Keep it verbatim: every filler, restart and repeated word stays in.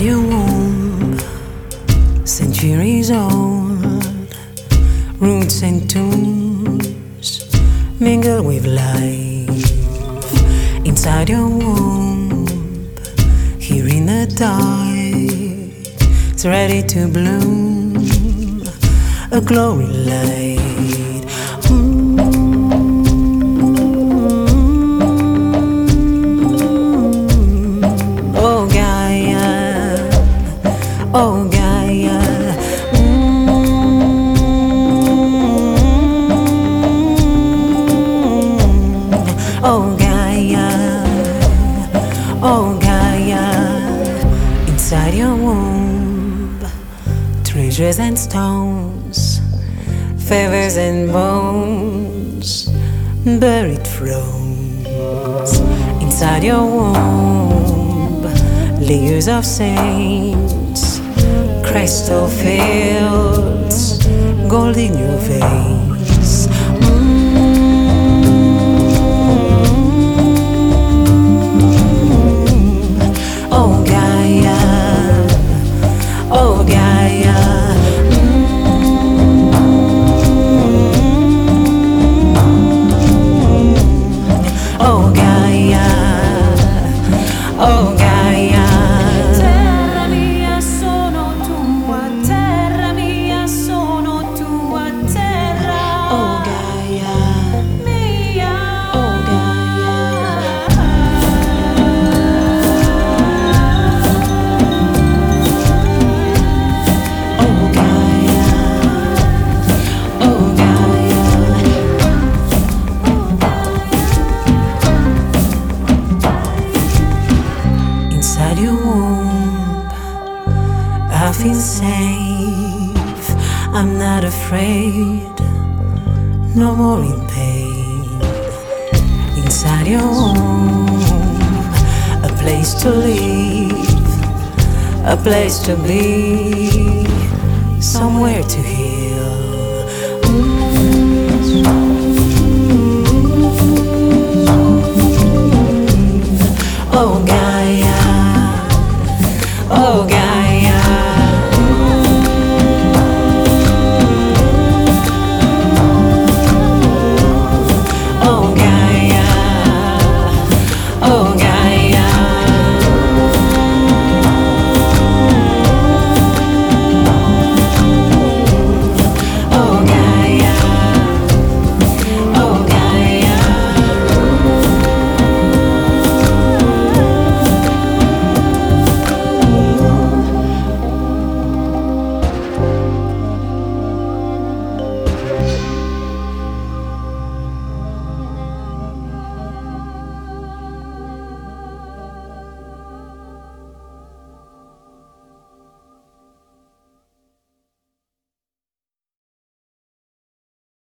your womb, centuries old, roots and tunes mingle with life. Inside your womb, here in the dark, it's ready to bloom, a glory light. Oh Gaia, oh Gaia, mm. Oh Gaia, oh Gaia, inside your womb, treasures and stones, feathers and bones, buried thrones. Inside your womb, layers of saints, crystal fields, gold in your veins. Mm. Oh Gaia, oh Gaia. Mm. Oh Gaia, oh Gaia. Terra mia sono tua, terra mia sono tua, terra Oh Gaia, mia. oh Gaia. Oh Gaia, oh Gaia. Inside your womb, I feel safe. I'm not afraid, no more in pain. Inside your womb, a place to live, a place to be, somewhere to heal. Mm.